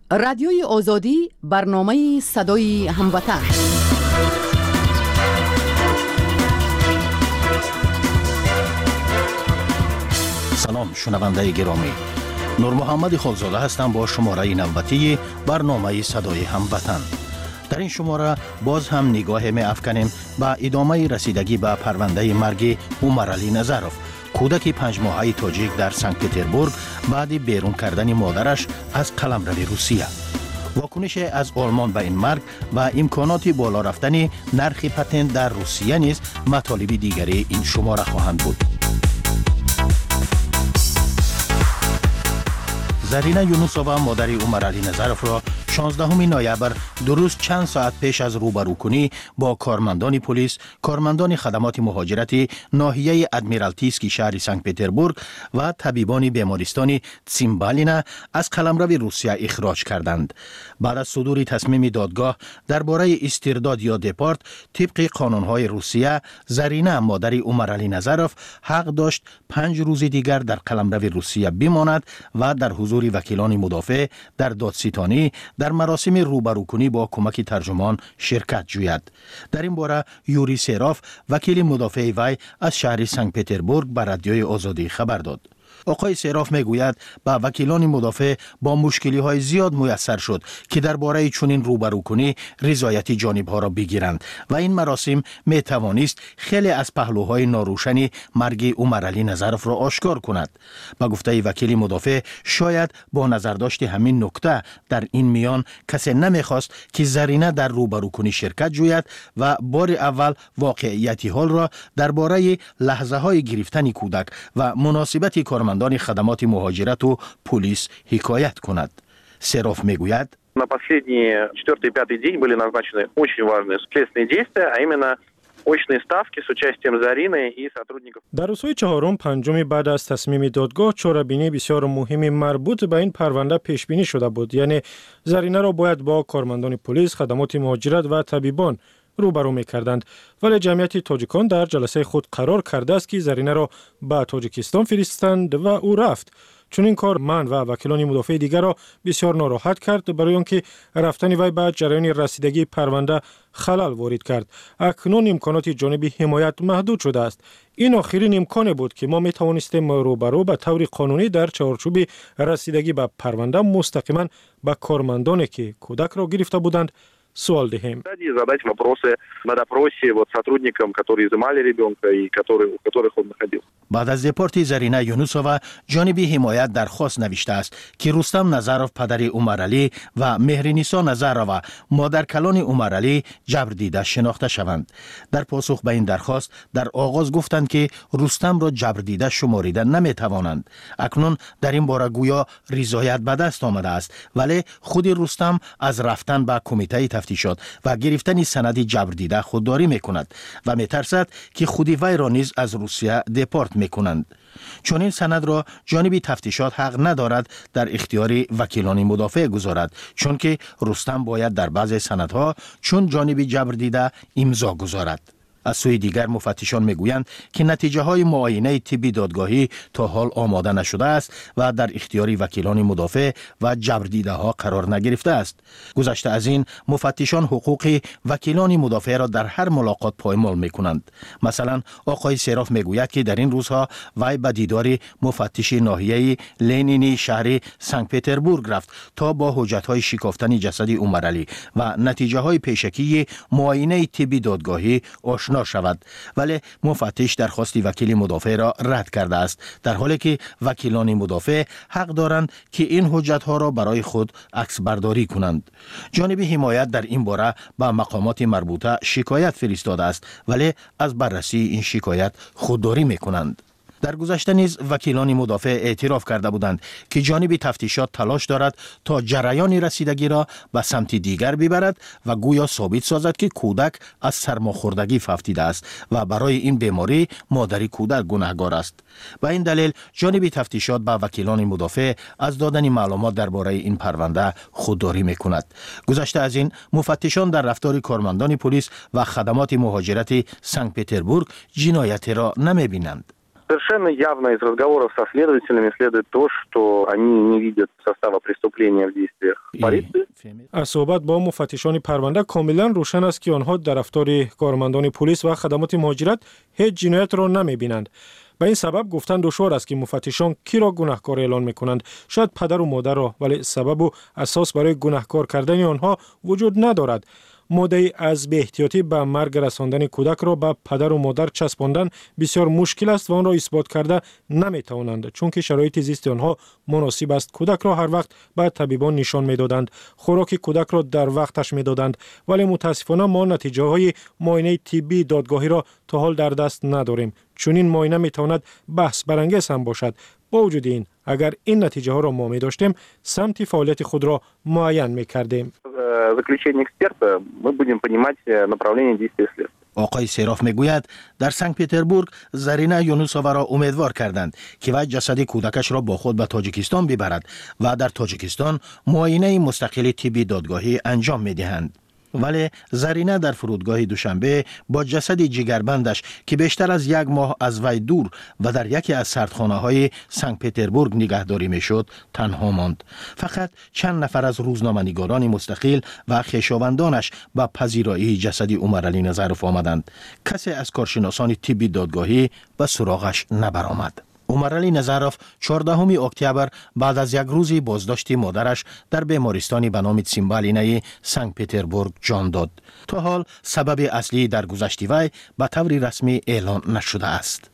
رادیوی آزادی برنامه صدای هموطن. سلام شنونده گرامی، نور محمد خالزاده هستم با شماره نوبتی برنامه صدای هموطن. در این شماره باز هم نگاه می افکنیم به ادامه رسیدگی به پرونده مرگ عمرعلی نظرов، کودک 5 ماهه تاجیک در سنت پتربورگ بعد بیرون کردن مادرش از قلمرو روسیه. واکنش از آلمان به این مرگ و امکانات بالا رفتن نرخ پتنت در روسیه نیز مطالب دیگری این شماره خواهند بود. زرینه یونوسووا مادر عمرعلی نظرов را 16 نوامبر درست چند ساعت پیش از روبروکنی با کارمندان پلیس، کارمندان خدمات مهاجرتی ناحیه ادمیرالتیسکی شهر سنت پتربورگ و طبیبان بیمارستان تسیمبالینا از قلمرو روسیه اخراج کردند. بعد از صدور تصمیم دادگاه درباره استرداد یا دپارت طبق قانون‌های روسیه، زرینه مادر عمرعلی نظرov حق داشت 5 روز دیگر در قلمرو روسیه بماند و در حضور وکیلان مدافع در دادستانی در مراسم روبروکنی با کمک ترجمان شرکت جوید. در این باره یوری سراف وکیل مدافع وی از شهر سنت پتربورگ به رادیوی آزادی خبر داد. آقای سراف میگوید با وکیلان مدافع با مشکلی های زیاد میسر شد که درباره چنین روبروکنی رضایت جانب ها را بگیرند و این مراسم می توانست خیلی از پهلوهای ناروشن مرگ عمرعلی نظرov را آشکار کند. با گفته وکیل مدافع شاید با نظرداشت همین نکته در این میان کسی نمیخواست که زرینه در روبروکنی شرکت جوید و بار اول واقعیت حال را درباره لحظه های گرفتن کودک و مناسبت کارمندان خدمات مهاجرت و پلیس حکایت کند. سراف میگوید На последний 4-й и 5-й день были назначены очень важные следственные действия, а именно очные ставки с участием Зарины и сотрудников. در روزهای چهارم پنجم بعد از تصمیم دادگاه چاره‌بینی بسیار مهمی مربوط به این پرونده پیش بینی شده بود. یعنی زرینه را باید با کارمندان پلیس، خدمات مهاجرت و طبیبان روبرو می‌کردند، ولی جمعیت تاجیکان در جلسه خود قرار کرده است که زرینه را به تاجیکستان فرستند و او رفت. چون این کار من و وکیلان مدافع دیگر را بسیار ناراحت کرد، برای آنکه رفتن وی به جریان رسیدگی پرونده خلل وارد کرد. اکنون امکانات جانبی حمایت محدود شده است. این آخرین امکان بود که ما می توانستیم روبرو به طور قانونی در چارچوب رسیدگی به پرونده مستقیما به کارمندانی که کودک را گرفته بودند سوال دهیم. Задать вопросы на допросе сотрудникам, которые изымали ребенка и у которых он находился. بعد از دپارت زرینه یونوسووا جانب حمایت درخواست نوشته است که رستم نظرov پدر عمرعلی و مهرنیسا نظرova مادر کلان عمرعلی جبر دیده شناخته شوند. در پاسخ به این درخواست در آغاز گفتند که رستم را جبر دیده شماریدن نمی توانند. اکنون در این باره گویا رضایت به دست آمده است، ولی خود رستم از رفتن به کمیته تفتیشات و گرفتن سند جبر دیده خودداری میکند و میترسد که خود وی را نیز از روسیه دپارت میکنند. چون این سند را جانب تفتیشات حق ندارد در اختیار وکیلان مدافع گذارد، چون که رستم باید در بعض سندها چون جانب جبر دیده امضا گذارد. از سوی دیگر مفتشان میگویند که نتیجه های معاینه طبی دادگاهی تا حال آماده نشده است و در اختیار وکیلان مدافع و جبر دیده ها قرار نگرفته است. گذشته از این مفتشان حقوق وکیلان مدافع را در هر ملاقات پایمال میکنند. مثلا آقای سراف میگوید که در این روزها وی به دیدار مفتش ناحیه لنینی شهر سنت پتربورگ رفت تا با حجت های شکافتن جسد عمرعلی و نتیجه های پیشکی معاینه طبی دادگاهی آشنا شود، ولی مفتش درخواست وکیل مدافع را رد کرده است، در حالی که وکیلان مدافع حق دارند که این حجت ها را برای خود عکس برداری کنند. جانب حمایت در این باره به مقامات مربوطه شکایت فرستاده است، ولی از بررسی این شکایت خودداری میکنند. در گذشته نیز وکیلان مدافع اعتراف کرده بودند که جانب تفتیشات تلاش دارد تا جریان رسیدگی را به سمت دیگر ببرد و گویا ثابت سازد که کودک از سرماخوردگی فوتیده است و برای این بیماری مادر کودک گناهکار است. به این دلیل جانب تفتیشات با وکیلان مدافع از دادن معلومات درباره این پرونده خودداری میکند. گذشته از این مفتشان در رفتار کارمندان پلیس و خدمات مهاجرت سنت پتربورگ جنایتی را نمیبینند. Совершенно явно из разговоров со следователями следует то, что они не видят состава преступления в действиях полиции. از صحبت با مفتشان پرونده کاملا روشن است که آنها در رفتار کارمندان پلیس و خدمات مهاجرت هیچ جنایت را نمی‌بینند. به این سبب گفتن دشوار است که مفتشان کی را گناهکار اعلان می‌کنند. شاید پدر و مادر را، ولی سبب و اساس برای گناهکار کردن آنها وجود ندارد. ماده‌ای از بی‌احتیاطی به مرگ رساندن کودک را به پدر و مادر چسباندن بسیار مشکل است و آن را اثبات کرده نمی‌توانند، چون که شرایط زیست آنها مناسب است. کودک را هر وقت به طبیبان نشان می‌دادند، خوراک کودک را در وقتش می‌دادند، ولی متاسفانه ما نتیجه‌های معاینه طبی دادگاهی را تا حال در دست نداریم. چون این معاینه می‌تواند بحث برانگیز هم باشد. با وجود این، اگر این نتیجه ها را ما می‌داشتیم، سمت فعالیت خود را معین می‌کردیم. Заключение эксперта мы будем понимать направление действия следствия. آقای سیراف میگوید در سنت پتربورگ زرینه یونوسووا را امیدوار کردند که وی جسد کودکش را با خود به تاجیکستان ببرد و در تاجیکستان معاینه مستقل طبی دادگاهی انجام می‌دهند. ولی زرینه در فرودگاه دوشنبه با جسد جگربندش که بیشتر از 1 ماه از وی دور و در یکی از سردخانه‌های سنت پتربورگ نگهداری میشد تنها ماند. فقط چند نفر از روزنامه‌نگاران مستقل و خویشاوندانش به پذیرایی جسد عمرعلی نظرف آمدند. کسی از کارشناسان طبی دادگاهی به سراغش نبرآمد. عمرعلی نظرف 14 اکتبر بعد از 1 روز بازداشت مادرش در بیمارستانی به نام تسیمبالینه سنت پتربورگ جان داد. تا حال سبب اصلی در گذشت وی به طور رسمی اعلان نشده است.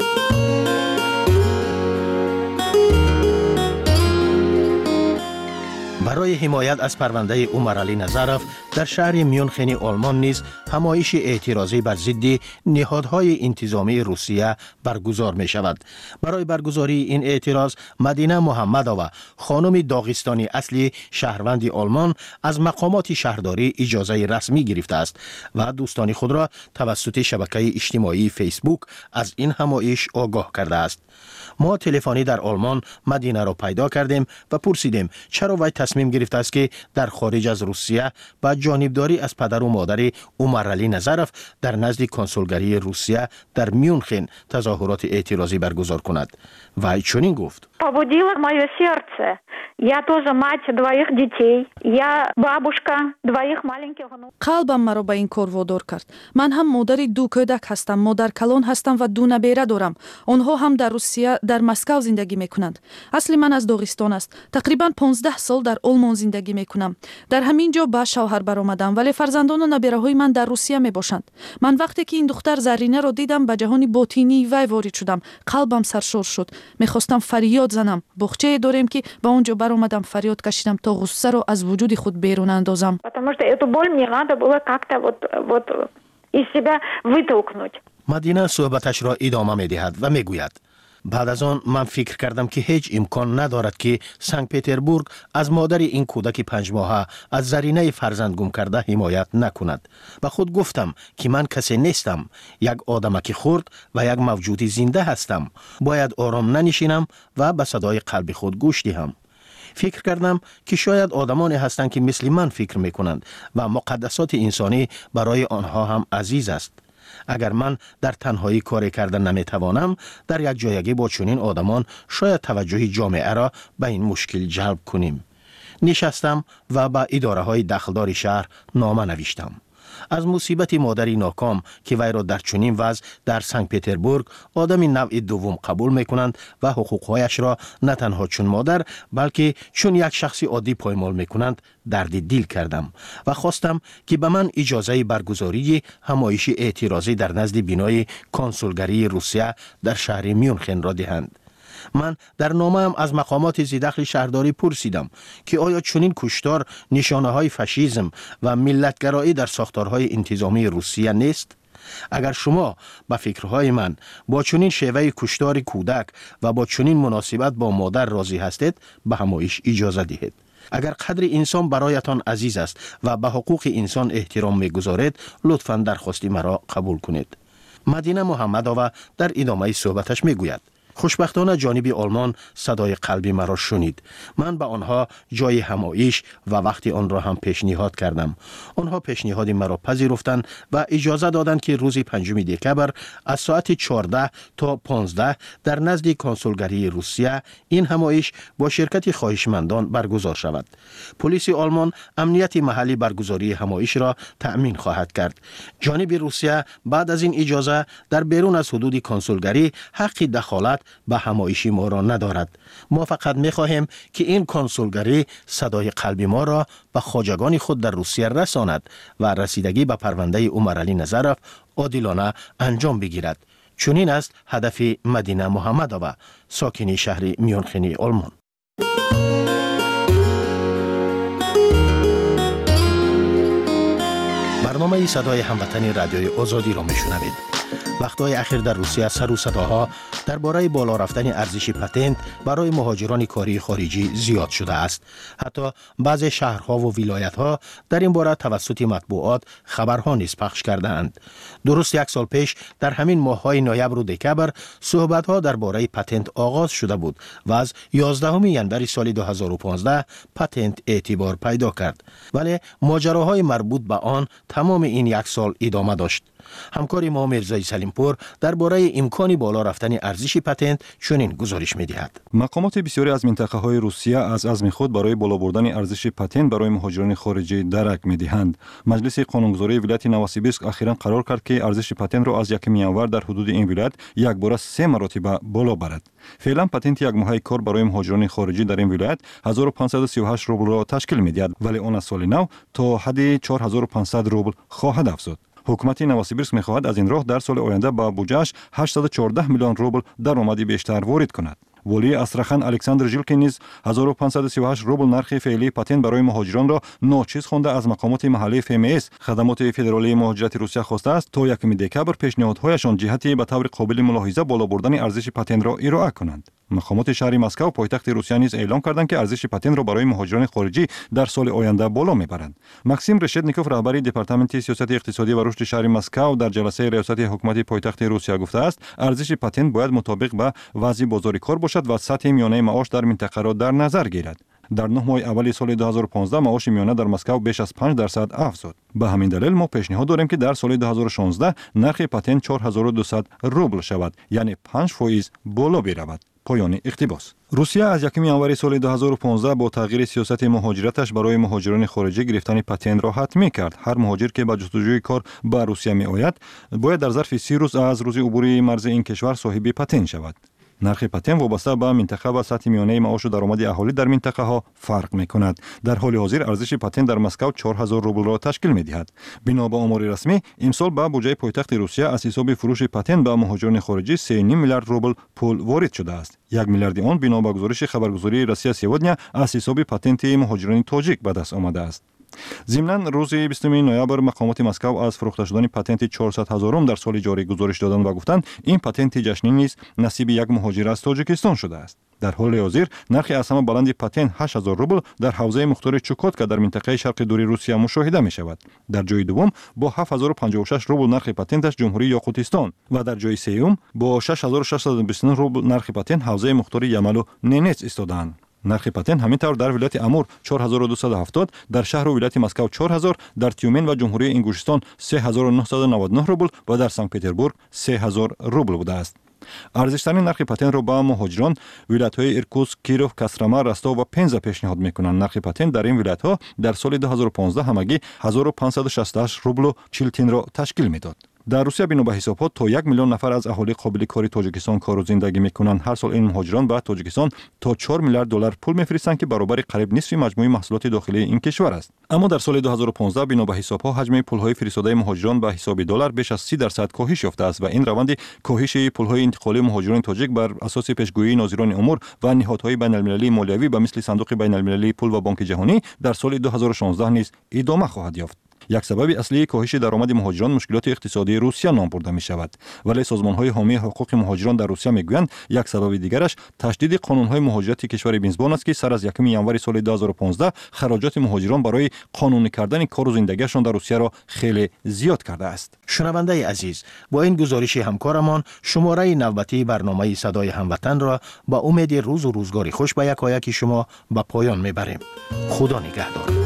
برای حمایت از پرونده عمرعلی نظرف در شهر میونخن آلمان نیز همایش اعتراضی بر ضد نهادهای انتظامی روسیه برگزار می شود. برای برگزاری این اعتراض مدینه محمدova خانم داغستانی اصلی شهروند آلمان از مقامات شهرداری اجازه رسمی گرفته است و دوستان خود را توسط شبکه اجتماعی فیسبوک از این همایش آگاه کرده است. ما تلفنی در آلمان مدینه را پیدا کردیم و پرسیدیم چرا وی تصمیم گرفته است که در خارج از روسیه با جانبداری از پدر و مادر عمرعلی نظرف در نزد کنسولگری روسیه در میونخن تظاهرات اعتراضی برگزار کند. وی چنین گفت: побудило мое сердце. Я тоже мать 2 детей. Я бабушка 2 маленьких внуков. قلبم مرا به این کار وادار کرد. من هم مادر 2 کودک هستم، مادر کلان هستم و 2 نبیره دارم. آنها هم در روسیه در مسکو زندگی میکنند. اصل من از داغستان است. تقریبا 15 سال در آلمان زندگی میکنم. در همین جا با شوهر برآمدم، ولی فرزندان و نبیره های من در روسیه میباشند. من وقتی که این دختر زرینه را دیدم به جهان باطینی وی وارد شدم. قلبم سرشار شد. میخواستم فریاد زنم. باغچه داریم که با اونجا برآمدم، فریاد کشیدم تا غصه رو از وجود خود بیرون اندازم. Потому что эту боль мне надо было как-то вот из себя вытолкнуть. مدینه صحبتش را ادامه می‌دهد و میگوید: بعد از آن من فکر کردم که هیچ امکان ندارد که سنت پتربورگ از مادر این کودک 5 ماهه از زرینه فرزند گم کرده حمایت نکند. و خود گفتم که من کسی نیستم، یک آدمک خرد و یک موجود زنده هستم. باید آرام ننشینم و به صدای قلب خود گوش دهم. فکر کردم که شاید آدمانی هستند که مثل من فکر میکنند و مقدسات انسانی برای آنها هم عزیز است. اگر من در تنهایی کاری کردن نمیتوانم، در یک جایگی با چنین آدمان شاید توجه جامعه را به این مشکل جلب کنیم. نشستم و به اداره های دخلدار شهر نامه نوشتم. از مصیبت مادری ناکام که وی را در چنین وضع در سنت پتربورگ آدم نوع دوم قبول میکنند و حقوقهایش را نه تنها چون مادر بلکه چون یک شخص عادی پایمال میکنند درد دل کردم و خواستم که به من اجازه برگزاری همایش اعتراضی در نزد بینای کنسولگری روسیه در شهر میونخن را دهند. من در نامه‌ام از مقامات زیدخل شهرداری پرسیدم که آیا چنین کشتار نشانه های فاشیسم و ملتگرایی در ساختارهای انتظامی روسیه نیست؟ اگر شما با فکرهای من با چنین شیوه کشتار کودک و با چنین مناسبت با مادر راضی هستید، به همایش اجازه دهید. اگر قدر انسان برایتان عزیز است و به حقوق انسان احترام می‌گذارید، لطفاً درخواست مرا قبول کنید. مدینه محمدova در ادامه صحبتش میگوید: خوشبختانه جانب آلمان صدای قلبی مرا شنید. من به آنها جای همایش و وقتی آن را هم پیشنهاد کردم. آنها پیشنهاد مرا پذیرفتند و اجازه دادند که روز 5 دکبر از ساعت 14 تا 15 در نزد کنسولگری روسیه این همایش با شرکت خواهشمندان برگزار شود. پلیس آلمان امنیت محلی برگزاری همایش را تأمین خواهد کرد. جانب روسیه بعد از این اجازه در بیرون از حدود کنسولگری حق دخالت به همایش ما را ندارد. ما فقط می‌خواهیم که این کنسولگری صدای قلبی ما را به خواجگان خود در روسیه رساند و رسیدگی به پرونده عمرعلی نظرов عادلانه انجام بگیرد. چنین است هدف مدینه محمدова، ساکن شهر میونخن آلمان. برنامه صدای هموطنی رادیوی آزادی را میشنوید. وقتهای اخیر در روسیه سر و صداها درباره بالا رفتن ارزش پتنت برای مهاجران کاری خارجی زیاد شده است. حتی بعضی شهرها و ولایت‌ها در این باره توسط مطبوعات خبرها نیز پخش کرده‌اند. درست 1 سال پیش در همین ماه‌های نوامبر و دکبر صحبت‌ها درباره پتنت آغاز شده بود و از 11 ژانویه سال 2015 پتنت اعتبار پیدا کرد. ولی ماجراهای مربوط به آن تمام این 1 سال ادامه داشت. همکار ما میرزای سلیمپور درباره امکان بالا رفتن ارزش پتنت چنین گزارش می‌دهد. مقامات بسیاری از منطقه‌های روسیه از عزم خود برای بالا بردن ارزش پتنت برای مهاجران خارجی درک می‌دهند. مجلس قانونگذاری ولایت نووسیبیرسک اخیراً قرار کرد که ارزش پتنت را از 1 ژانویه در حدود این ولایت یک بار 3 مرتبه بالا برد. فعلا پتنت یک ماهه کار برای مهاجران خارجی در این ولایت 1538 روبل را تشکیل می‌دهد، ولی آن از سال نو تا حد 4500 روبل خواهد افزود. حکومت نووسیبیرسک می‌خواهد از این راه در سال آینده با بودجه‌اش 814 میلیون روبل درآمد بیشتر وارد کند. ولی استراخان الکساندر ژیلکین نیز 1538 روبل نرخ فعلی پتنت برای مهاجران را ناچیز خوانده از مقامات محلی FMS خدمات فدرالی مهاجرت روسیه خواسته است تا 1 دکبر پیشنهادهایشان جهتی به طور قابل ملاحظه بالا بردن ارزش پتنت را ارائه کنند. مقامات شهر مسکو پایتخت روسیه نیز اعلام کردند که ارزش پتنت را برای مهاجران خارجی در سال آینده بالا میبرند. ماکسیم رشدنیکوف رهبر دپارتمنت سیاست اقتصادی و رشد شهر مسکو در جلسه ریاست حکومت پایتخت روسیه گفته است ارزش پتنت باید مطابق با وضع بازار کار باشد و سطح میانه معاش در منطقه را در نظر گیرد. در 9 ماه اول سال 2015 معاش میانه در مسکو بیش از 5% افزود. به همین دلیل ما پیشنهاد داریم که در سال 2016 نرخ پتنت 4200 روبل شود، یعنی 5% بالا برود. پایان اقتباس. روسیه از 1 ژانویه سال 2015 با تغییر سیاست مهاجرتش برای مهاجران خارجی گرفتن پتنت را حتمی کرد. هر مهاجر که به جستجوی کار به روسیه می آید باید در ظرف 30 روز از روز عبور مرز این کشور صاحب پتنت شود. نرخ پتنت وابسته به منطقه و سطح میانه معاش و درآمد اهالی در منطقه ها فرق می کند. در حال حاضر ارزش پتنت در مسکو 4000 روبل را تشکیل می دهد. بنا به آمار رسمی امسال به بودجه پایتخت روسیه از حساب فروش پتنت به مهاجران خارجی 3.5 میلیارد روبل پول وارد شده است. 1 میلیارد آن بنا به گزارش خبرگزاری روسیه سیودنیا از حساب پتنت مهاجران تاجیک به دست آمده است. ضمناً روز 20 نوامبر مقامات مسکو از فروخته شدن پتنت 400,000 در سال جاری گزارش دادند و گفتند این پتنت جشنی نیز نصیب یک مهاجر از تاجیکستان شده است. در حال حاضر نرخ از همه بلند پتنت 8000 روبل در حوزه مختار چوکاتکا در منطقه شرق دور روسیه مشاهده می شود. در جای دوم با 7056 روبل نرخ پتنتش جمهوری یاقوتستان و در جای سوم با 6629 روبل نرخ پتنت حوزه مختار یمل و نینتس ایستادند. نرخ پتنت همینطور در ولایت امور 4270، در شهر و ولایت مسکو 4000، در تیومن و جمهوری انگوشتان 3999 روبل و در سنت پتربورگ 3000 روبل بوده است. ارزشترین نرخ پتنت را با مهاجران ولایت‌های ایرکوتسک، کیروف، کاسترما، رستاو و پنزا پیشنهاد می‌کنند. نرخ پتنت در این ولایت‌ها در سال 2015 همگی 1568 روبل و 40 تن را تشکیل می‌داد. در روسیه بنا به حسابات تا 1 میلیون نفر از اهالی قابل کاری تاجیکستان کار و زندگی می‌کنند. هر سال این مهاجران به تاجیکستان تا 4 میلیارد دلار پول می‌فرستند که برابر قریب نصف مجموع محصولات داخلی این کشور است. اما در سال 2015 بنا به حساب‌ها حجم پول‌های فرستاده مهاجران به حساب دلار بیش از 30% کاهش یافته است و این روند کاهش پول‌های انتقالی مهاجران تاجیک بر اساس پیشگویی ناظران امور و نهادهای بین‌المللی مالیوی به مثل صندوق بین‌المللی پول و بانک جهانی در سال 2016 نیز ادامه خواهد یافت. یک سبب اصلی کاهش درآمد مهاجران مشکلات اقتصادی روسیه نام برده می شود. ولی سازمان‌های حامی حقوق مهاجران در روسیه میگویند یک سبب دیگرش تشدید قانون‌های مهاجرت کشور میزبان است که سر از 1 ینوار سال 2015 خراجات مهاجران برای قانونی کردن کار و زندگیشان در روسیه را خیلی زیاد کرده است. شنونده عزیز، با این گزارش همکارمان شماره نوبتی برنامه صدای هموطن را با امید روز و روزگاری خوش به یکایک شما به پایان میبریم. خدا نگهدار.